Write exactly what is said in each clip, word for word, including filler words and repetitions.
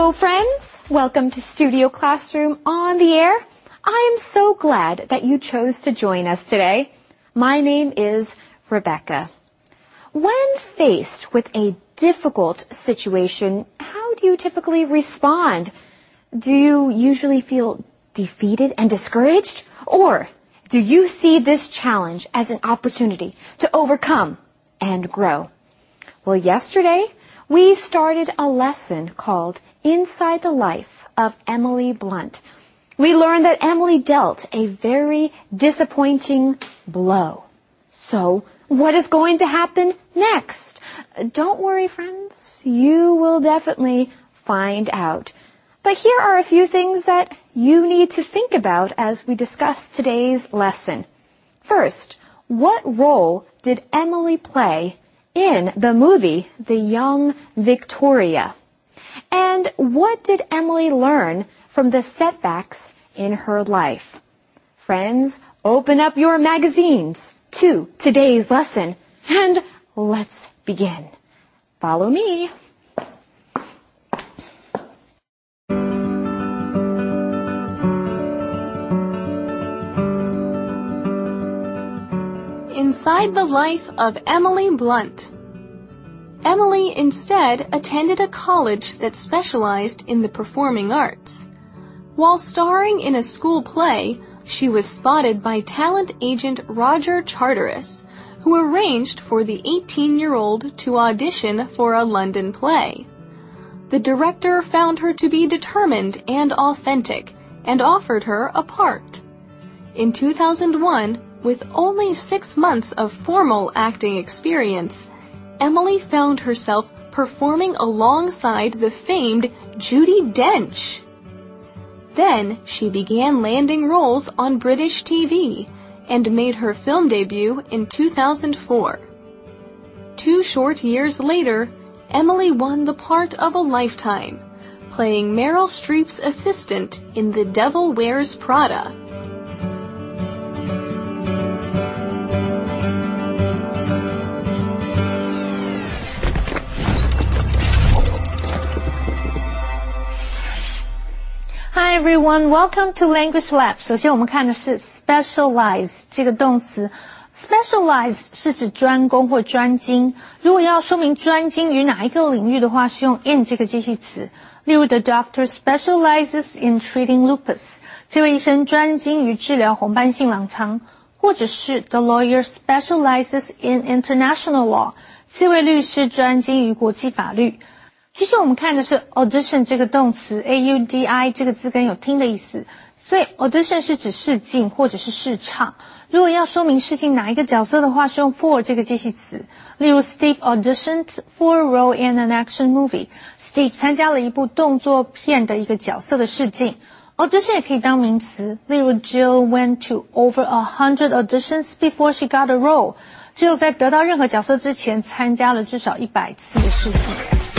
Hello, friends. Welcome to Studio Classroom on the air. I am so glad that you chose to join us today. My name is Rebecca. When faced with a difficult situation, how do you typically respond? Do you usually feel defeated and discouraged? Or do you see this challenge as an opportunity to overcome and grow? Well, yesterday, we started a lesson called Inside the Life of Emily Blunt. We learned that Emily dealt a very disappointing blow. So, what is going to happen next? Don't worry, friends. You will definitely find out. But here are a few things that you need to think about as we discuss today's lesson. First, what role did Emily play in the movie The Young Victoria? And what did Emily learn from the setbacks in her life? Friends, open up your magazines to today's lesson, and let's begin. Follow me. Inside the Life of Emily Blunt. Emily instead attended a college that specialized in the performing arts. While starring in a school play, she was spotted by talent agent Roger Charteris, who arranged for the eighteen-year-old to audition for a London play. The director found her to be determined and authentic and offered her a part. In two thousand one, with only six months of formal acting experience, Emily found herself performing alongside the famed Judi Dench. Then she began landing roles on British T V and made her film debut in two thousand four. Two short years later, Emily won the part of a lifetime, playing Meryl Streep's assistant in The Devil Wears Prada. Hi everyone, welcome to Language Lab. 首先我们看的是 specialize 这个动词。specialize 是指专攻或专精。如果要说明专精于哪一个领域的话，是用 in 这个介系词。例如 The doctor specializes in treating lupus. 这位医生专精于治疗红斑性狼疮。或者是 The lawyer specializes in international law. 这位律师专精于国际法律。其实我们看的是 audition 这个动词 A U D I 这个字根有听的意思，所以 audition 是指试镜或者是试唱。如果要说明试镜哪一个角色的话，是用 for 这个介系词。例如 Steve auditioned for a role in an action movie. Steve 参加了一部动作片的一个角色的试镜。audition 也可以当名词，例如 Jill went to over a hundred auditions before she got a role. Jill 在得到任何角色之前参加了至少一百次的试镜。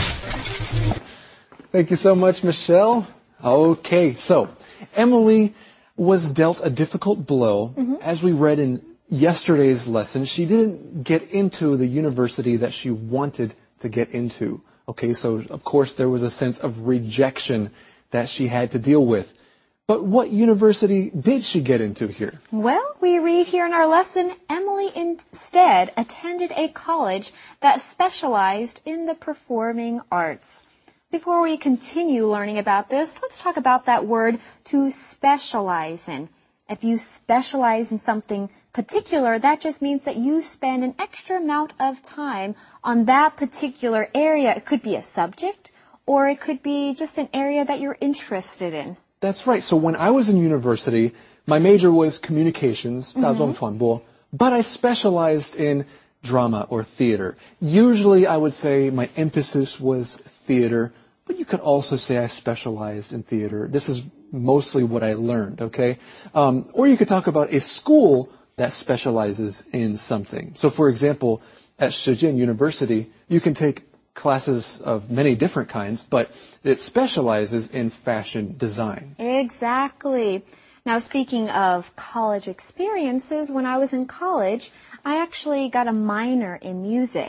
Thank you so much, Michelle. Okay, so Emily was dealt a difficult blow. Mm-hmm. As we read in yesterday's lesson, she didn't get into the university that she wanted to get into. Okay, so of course there was a sense of rejection that she had to deal with. But what university did she get into here? Well, we read here in our lesson, Emily instead attended a college that specialized in the performing arts. Before we continue learning about this, let's talk about that word to specialize in. If you specialize in something particular, that just means that you spend an extra amount of time on that particular area. It could be a subject, or it could be just an area that you're interested in. That's right. So when I was in university, my major was communications, 大众传播, but I specialized in drama or theater. Usually I would say my emphasis was theater, but you could also say I specialized in theater. This is mostly what I learned, okay? Um, or you could talk about a school that specializes in something. So for example, at Shijian University, you can take classes of many different kinds, but it specializes in fashion design. Exactly. Now, speaking of college experiences, when I was in college, I actually got a minor in music.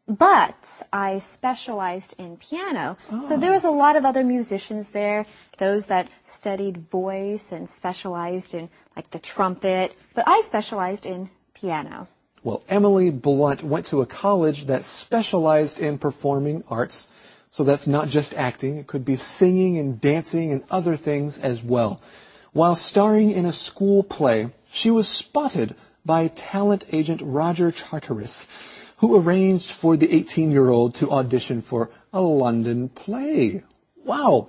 but I specialized in piano. Oh. So there was a lot of other musicians there, those that studied voice and specialized in like the trumpet, but I specialized in piano. Well, Emily Blunt went to a college that specialized in performing arts. So that's not just acting. It could be singing and dancing and other things as well. While starring in a school play, she was spotted by talent agent Roger Charteris, who arranged for the eighteen-year-old to audition for a London play. Wow.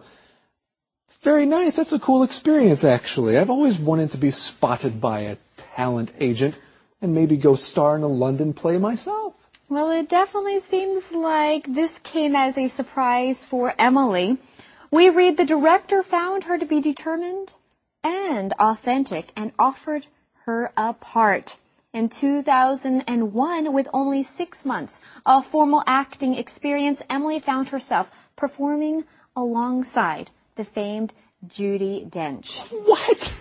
It's very nice. That's a cool experience, actually. I've always wanted to be spotted by a talent agent and maybe go star in a London play myself. Well, it definitely seems like this came as a surprise for Emily. We read the director found her to be determined and authentic and offered her a part. In two thousand one, with only six months of formal acting experience, Emily found herself performing alongside the famed Judi Dench. What?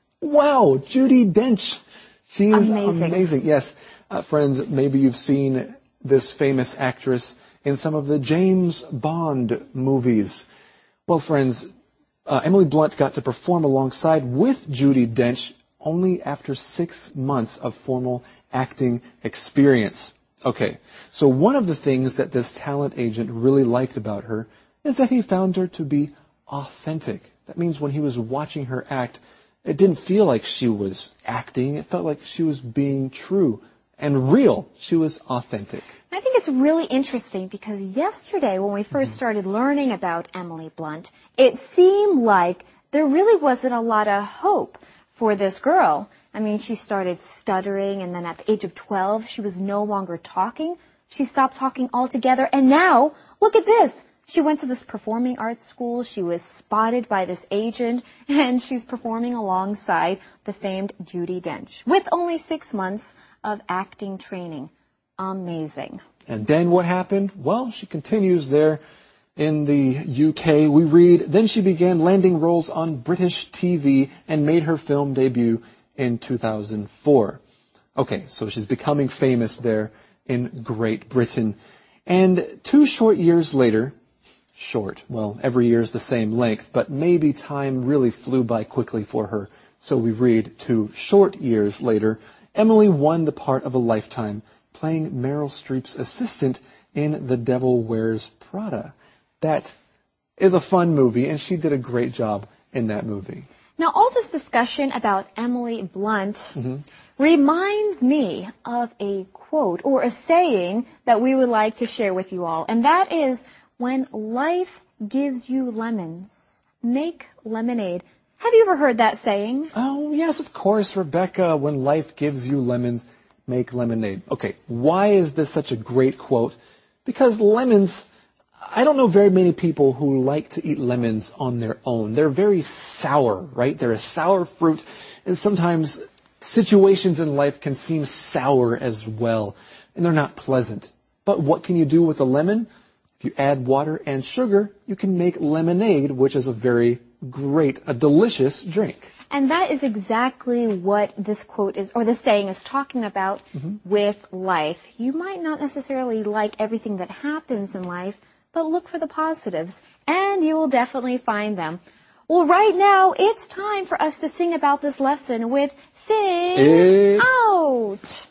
Wow, Judi Dench. She is amazing. amazing. Yes, uh, friends, maybe you've seen this famous actress in some of the James Bond movies. Well, friends, uh, Emily Blunt got to perform alongside with Judi Dench only after six months of formal acting experience. Okay, so one of the things that this talent agent really liked about her is that he found her to be authentic. That means when he was watching her act, it didn't feel like she was acting. It felt like she was being true and real. She was authentic. I think it's really interesting because yesterday when we first started learning about Emily Blunt, it seemed like there really wasn't a lot of hope for this girl. I mean, she started stuttering, and then at the age of twelve, she was no longer talking. She stopped talking altogether, and now, look at this. She went to this performing arts school, she was spotted by this agent, and she's performing alongside the famed Judi Dench with only six months of acting training. Amazing. And then what happened? Well, she continues there in the U K. We read, then she began landing roles on British T V and made her film debut in two thousand four. Okay, so she's becoming famous there in Great Britain. And two short years later, short, well, every year is the same length, but maybe time really flew by quickly for her. So we read, two short years later, Emily won the part of a lifetime, playing Meryl Streep's assistant in The Devil Wears Prada. That is a fun movie, and she did a great job in that movie. Now, all this discussion about Emily Blunt mm-hmm. reminds me of a quote or a saying that we would like to share with you all, and that is, when life gives you lemons, make lemonade. Have you ever heard that saying? Oh, yes, of course, Rebecca. When life gives you lemons, make lemonade. Okay, why is this such a great quote? Because lemons, I don't know very many people who like to eat lemons on their own. They're very sour, right? They're a sour fruit, and sometimes situations in life can seem sour as well, and they're not pleasant. But what can you do with a lemon? If you add water and sugar, you can make lemonade, which is a very great, a delicious drink. And that is exactly what this quote is, or this saying is talking about mm-hmm. with life. You might not necessarily like everything that happens in life, but look for the positives, and you will definitely find them. Well, right now, it's time for us to sing about this lesson with Sing it Out.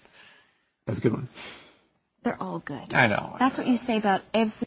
That's a good one. They're all good. I know. That's what you say about every...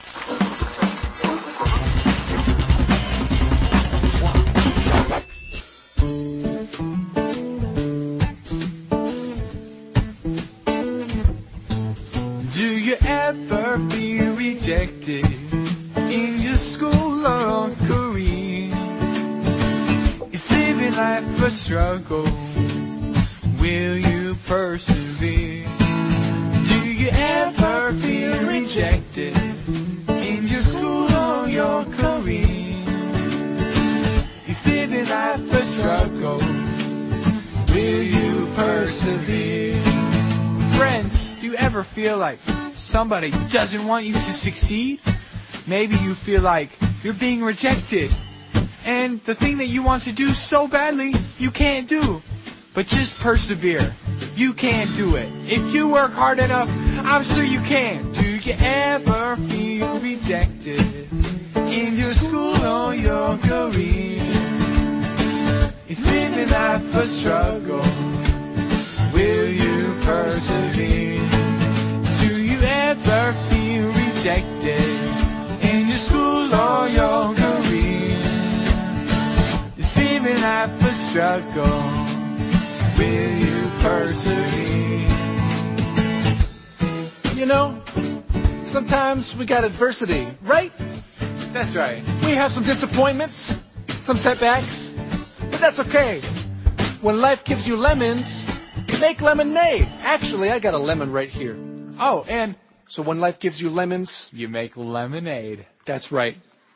Do you ever feel rejected in your school or career? Is living life a struggle? Will you persevere? Do you ever feel rejected in your school or your career? Is living life a struggle? Will you persevere? Friends, do you ever feel like somebody doesn't want you to succeed? Maybe you feel like you're being rejected, and the thing that you want to do so badly, you can't do. But just persevere. You can do it. If you work hard enough, I'm sure you can. Do you ever feel rejected in your school or your career? Is living life a struggle? Will you persevere? Do you ever feel rejected in your school or your career? Is living life a struggle? Will you persevere? You know, sometimes we got adversity, right? That's right. We have some disappointments, some setbacks, but that's okay. When life gives you lemons, make lemonade. Actually, I got a lemon right here. Oh, and So when life gives you lemons, you make lemonade. that's right.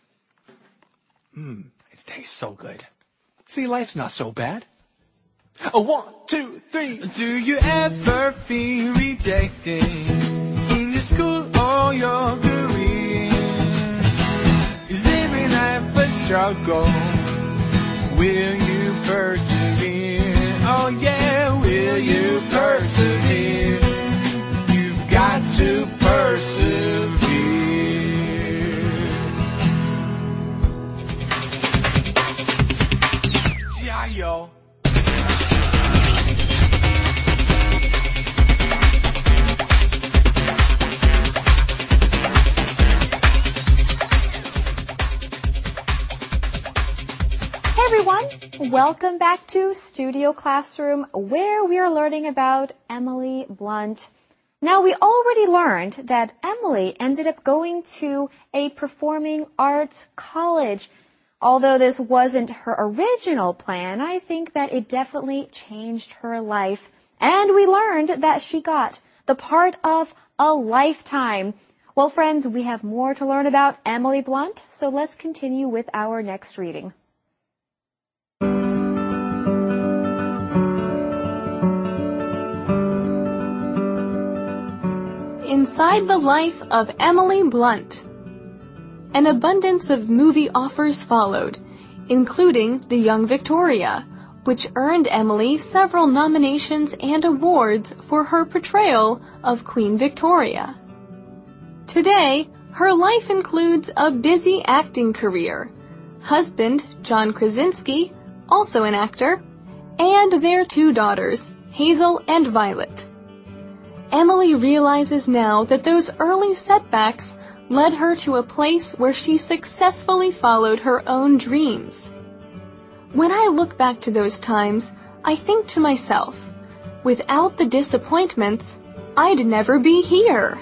Mmm, it tastes so good. See, life's not so bad. A one, two, three. Do you ever feel rejected in your school or your career? Is living life a struggle? Will you persevere? Oh yeah, will you persevere? You've got to persevere. Jiayo. Hey everyone, welcome back to Studio Classroom, where we are learning about Emily Blunt. Now, we already learned that Emily ended up going to a performing arts college. Although this wasn't her original plan, I think that it definitely changed her life. And we learned that she got the part of a lifetime. Well, friends, we have more to learn about Emily Blunt, so let's continue with our next reading. Inside the Life of Emily Blunt. An abundance of movie offers followed, including The Young Victoria, which earned Emily several nominations and awards for her portrayal of Queen Victoria. Today, her life includes a busy acting career, husband John Krasinski, also an actor, and their two daughters, Hazel and Violet. Emily realizes now that those early setbacks led her to a place where she successfully followed her own dreams. When I look back to those times, I think to myself, without the disappointments, I'd never be here.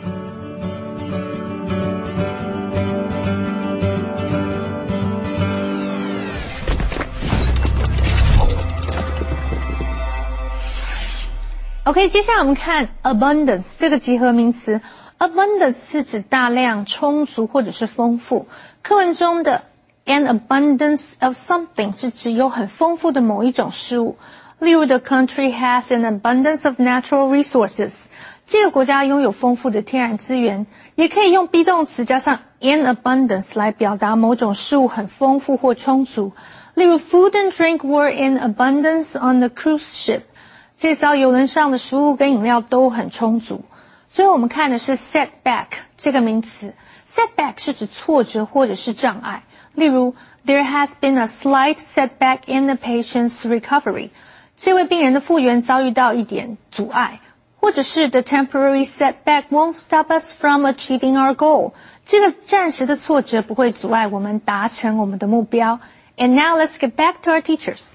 OK， 接下来我们看 abundance 这个集合名词。abundance 是指大量、充足或者是丰富。课文中的 an abundance of something 是指有很丰富的某一种事物。例如 the country has an abundance of natural resources， 这个国家拥有丰富的天然资源。也可以用 be 动词加上 an abundance 来表达某种事物很丰富或充足。例如 food and drink were in abundance on the cruise ship， 这艘邮轮上的食物跟饮料都很充足。所以我们看的是 setback 这个名词。setback 是指挫折或者是障碍。例如 there has been a slight setback in the patient's recovery， 这位病人的复原遭遇到一点阻碍。或者是 the temporary setback won't stop us from achieving our goal， 这个暂时的挫折不会阻碍我们达成我们的目标。And now let's get back to our teachers.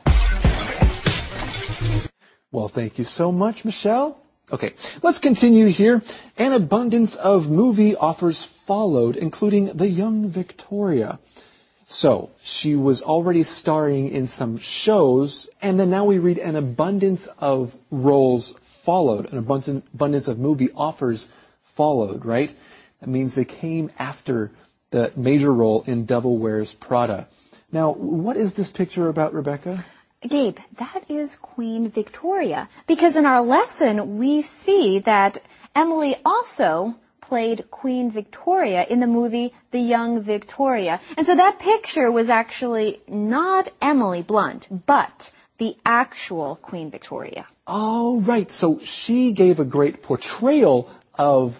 Well, thank you so much, Michelle. Okay, let's continue here. An abundance of movie offers followed, including The Young Victoria. So, she was already starring in some shows, and then now we read an abundance of roles followed, an abundance of movie offers followed, right? That means they came after the major role in Devil Wears Prada. Now, what is this picture about, Rebecca? Gabe, that is Queen Victoria, because in our lesson we see that Emily also played Queen Victoria in the movie The Young Victoria. And so that picture was actually not Emily Blunt, but the actual Queen Victoria. Oh, right. So she gave a great portrayal of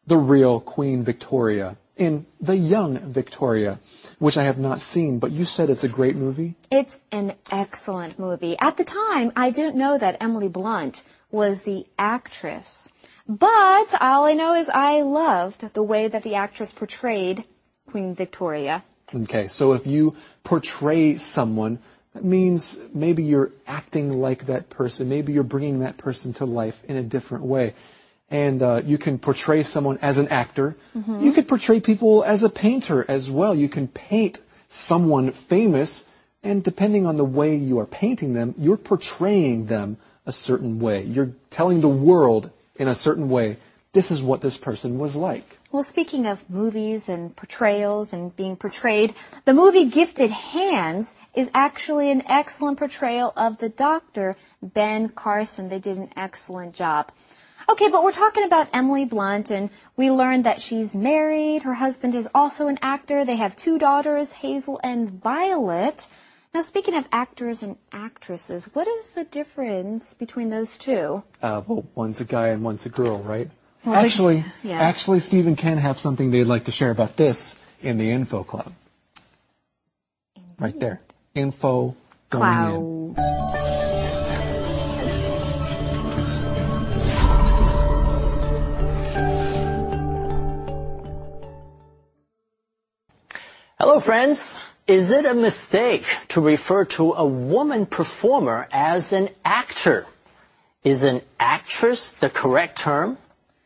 the real Queen Victoria in The Young Victoria, which I have not seen, but you said it's a great movie? It's an excellent movie. At the time, I didn't know that Emily Blunt was the actress. But all I know is I loved the way that the actress portrayed Queen Victoria. Okay, so if you portray someone, that means maybe you're acting like that person. Maybe you're bringing that person to life in a different way. And uh, you can portray someone as an actor. Mm-hmm. You could portray people as a painter as well. You can paint someone famous, and depending on the way you are painting them, you're portraying them a certain way. You're telling the world in a certain way, this is what this person was like. Well, speaking of movies and portrayals and being portrayed, the movie Gifted Hands is actually an excellent portrayal of the doctor, Ben Carson. They did an excellent job. Okay, but we're talking about Emily Blunt, and we learned that she's married. Her husband is also an actor. They have two daughters, Hazel and Violet. Now, speaking of actors and actresses, what is the difference between those two? Uh, well, one's a guy and one's a girl, right? Well, actually, yes. actually, Steve and Ken have something they'd like to share about this in the Info Club. Indeed. Right there. Info going Cloud. in. Hello, friends. Is it a mistake to refer to a woman performer as an actor? Is an actress the correct term?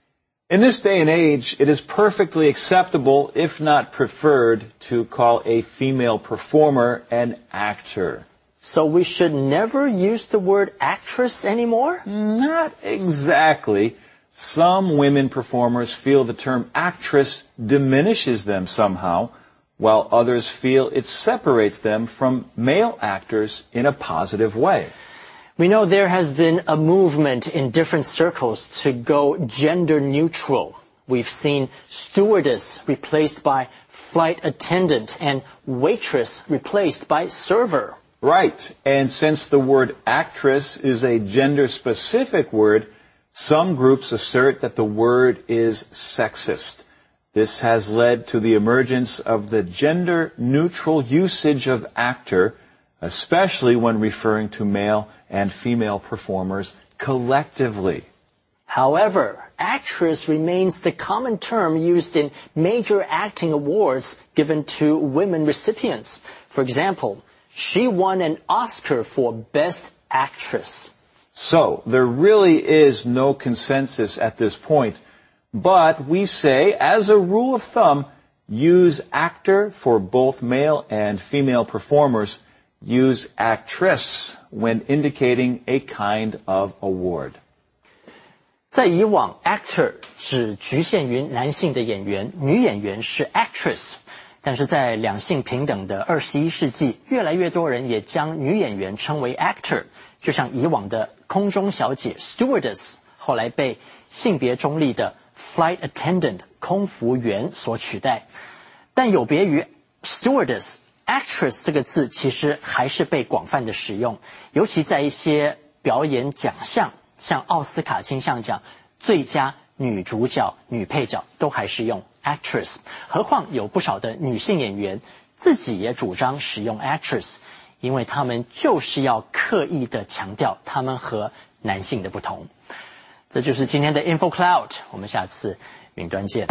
In this day and age, it is perfectly acceptable, if not preferred, to call a female performer an actor. So we should never use the word actress anymore? Not exactly. Some women performers feel the term actress diminishes them somehow, while others feel it separates them from male actors in a positive way. We know there has been a movement in different circles to go gender neutral. We've seen stewardess replaced by flight attendant and waitress replaced by server. Right. And since the word actress is a gender-specific word, some groups assert that the word is sexist. This has led to the emergence of the gender-neutral usage of actor, especially when referring to male and female performers collectively. However, actress remains the common term used in major acting awards given to women recipients. For example, she won an Oscar for Best Actress. So, there really is no consensus at this point, but we say, as a rule of thumb, use actor for both male and female performers. Use actress when indicating a kind of award. 在以往 actor 只局限于男性的演员，女演员是 actress。但是在两性平等的二十一世纪，越来越多人也将女演员称为 actor， 就像以往的空中小姐 stewardess， 后来被性别中立的 flight attendant 空服员所取代。但有别于 stewardess。actress 这个字其实还是被广泛的使用，尤其在一些表演奖项，像奥斯卡金像奖最佳女主角、女配角都还是用 actress。何况有不少的女性演员自己也主张使用 actress， 因为她们就是要刻意的强调她们和男性的不同。这就是今天的 Info Cloud， 我们下次云端见。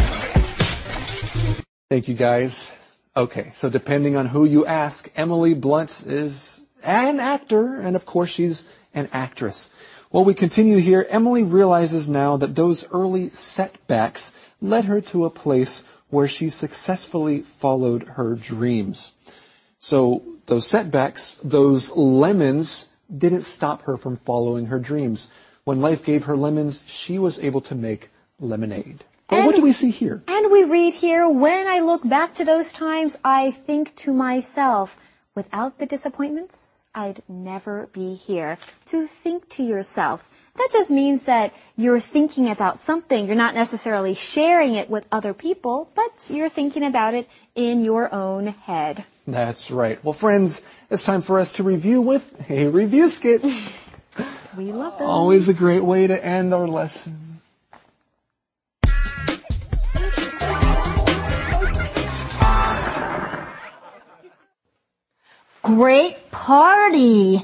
Thank you, guys. Okay, so depending on who you ask, Emily Blunt is an actor, and of course she's an actress. Well, we continue here. Emily realizes now that those early setbacks led her to a place where she successfully followed her dreams. So those setbacks, those lemons, didn't stop her from following her dreams. When life gave her lemons, she was able to make lemonade. Well, what do we see here? And we read here, when I look back to those times, I think to myself, without the disappointments, I'd never be here. To think to yourself, that just means that you're thinking about something. You're not necessarily sharing it with other people, but you're thinking about it in your own head. That's right. Well, friends, it's time for us to review with a review skit. We love those. Always a great way to end our lesson. great party.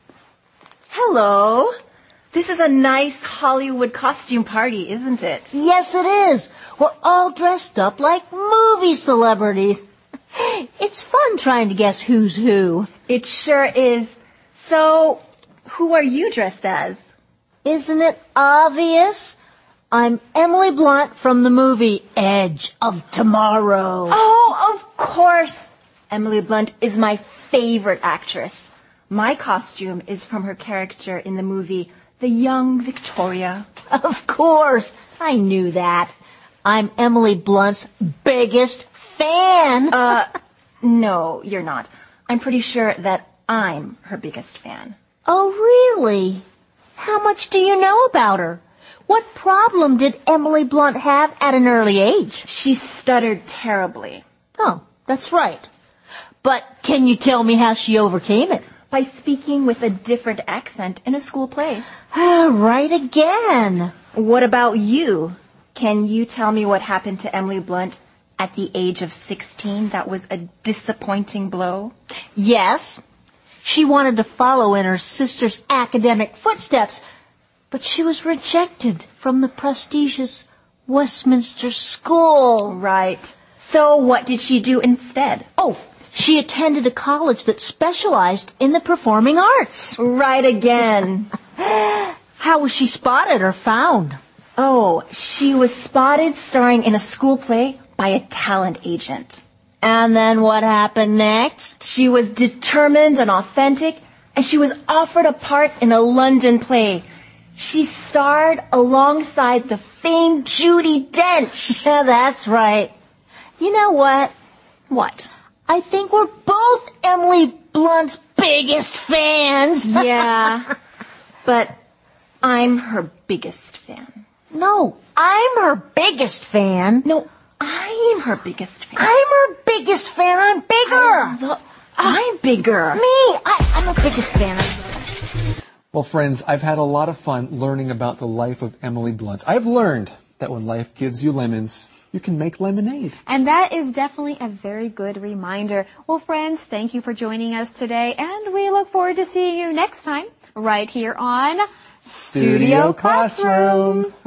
Hello. This is a nice Hollywood costume party, isn't it? Yes, it is. We're all dressed up like movie celebrities. It's fun trying to guess who's who. It sure is. So, who are you dressed as? Isn't it obvious? I'm Emily Blunt from the movie Edge of Tomorrow. Oh, of course. Emily Blunt is my favorite actress. My costume is from her character in the movie The Young Victoria. Of course. I knew that. I'm Emily Blunt's biggest fan. Uh, no, you're not. I'm pretty sure that I'm her biggest fan. Oh, really? How much do you know about her? What problem did Emily Blunt have at an early age? She stuttered terribly. Oh, that's right. But can you tell me how she overcame it? By speaking with a different accent in a school play. Ah, right again. What about you? Can you tell me what happened to Emily Blunt at the age of sixteen that was a disappointing blow? Yes. She wanted to follow in her sister's academic footsteps, but she was rejected from the prestigious Westminster School. Right. So what did she do instead? Oh, she attended a college that specialized in the performing arts. Right again. How was she spotted or found? Oh, she was spotted starring in a school play by a talent agent. And then what happened next? She was determined and authentic, and she was offered a part in a London play. She starred alongside the famed Judi Dench. Yeah, that's right. You know what? What? I think we're both Emily Blunt's biggest fans. Yeah, but I'm her biggest fan. No, I'm her biggest fan. No, I'm her biggest fan. I'm her biggest fan. I'm bigger. Look, I'm bigger. Me, I, I'm her biggest fan. Well, friends, I've had a lot of fun learning about the life of Emily Blunt. I've learned that when life gives you lemons, you can make lemonade. And that is definitely a very good reminder. Well, friends, thank you for joining us today, and we look forward to seeing you next time right here on Studio Classroom.